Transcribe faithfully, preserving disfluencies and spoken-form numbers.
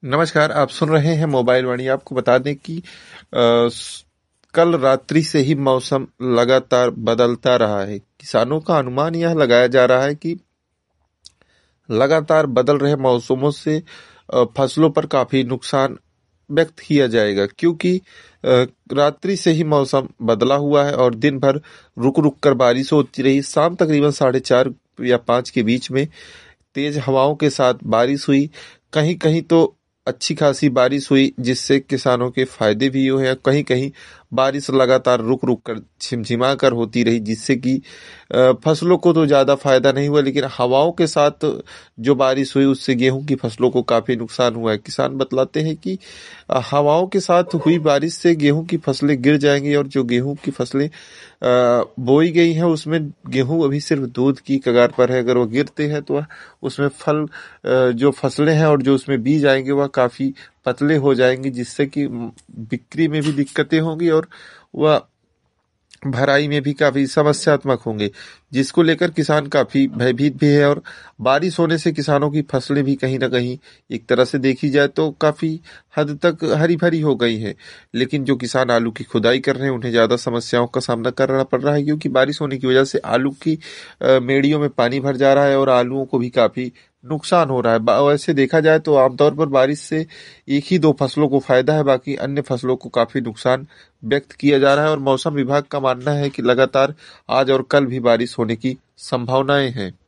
नमस्कार, आप सुन रहे हैं मोबाइल वाणी। आपको बता दें कि अ, स- कल रात्रि से ही मौसम लगातार बदलता रहा है। किसानों का अनुमान यह लगाया जा रहा है कि लगातार बदल रहे मौसमों से अ, फसलों पर काफी नुकसान व्यक्त किया जाएगा, क्योंकि अ, रात्रि से ही मौसम बदला हुआ है और दिन भर रुक रुक कर बारिश होती रही। शाम तकरीबन साढ़े चार या पाँच के बीच में तेज हवाओं के साथ बारिश हुई। कहीं कहीं तो अच्छी खासी बारिश हुई, जिससे किसानों के फायदे भी हुए हैं। कहीं कहीं बारिश लगातार रुक रुक कर झिमझिमा कर होती रही, जिससे कि अ, फसलों को तो ज़्यादा फायदा नहीं हुआ, लेकिन हवाओं के साथ जो बारिश हुई उससे गेहूं की फसलों को काफ़ी नुकसान हुआ है। किसान बतलाते हैं कि अ, हवाओं के साथ हुई बारिश से गेहूं की फसलें गिर जाएंगी, और जो गेहूं की फसलें अ, बोई गई हैं उसमें गेहूं अभी सिर्फ दूध की कगार पर है। अगर वो गिरते हैं तो उसमें फल अ, जो फसलें हैं और जो उसमें बीज आएंगे वह काफी पतले हो जाएंगे, जिससे कि बिक्री में भी दिक्कतें होंगी और वह भराई में भी काफी समस्यात्मक होंगे, जिसको लेकर किसान काफी भयभीत भी है। और बारिश होने से किसानों की फसलें भी कहीं ना कहीं एक तरह से देखी जाए तो काफी हद तक हरी भरी हो गई हैं। लेकिन जो किसान आलू की खुदाई कर रहे हैं उन्हें ज्यादा समस्याओं का सामना करना पड़ रहा है, क्योंकि बारिश होने की वजह से आलू की अ, मेड़ियों में पानी भर जा रहा है और आलूओं को भी काफी नुकसान हो रहा है। बा- वैसे देखा जाए तो आमतौर पर बारिश से एक ही दो फसलों को फायदा है, बाकी अन्य फसलों को काफी नुकसान व्यक्त किया जा रहा है। और मौसम विभाग का मानना है कि लगातार आज और कल भी बारिश होने की संभावनाएं हैं।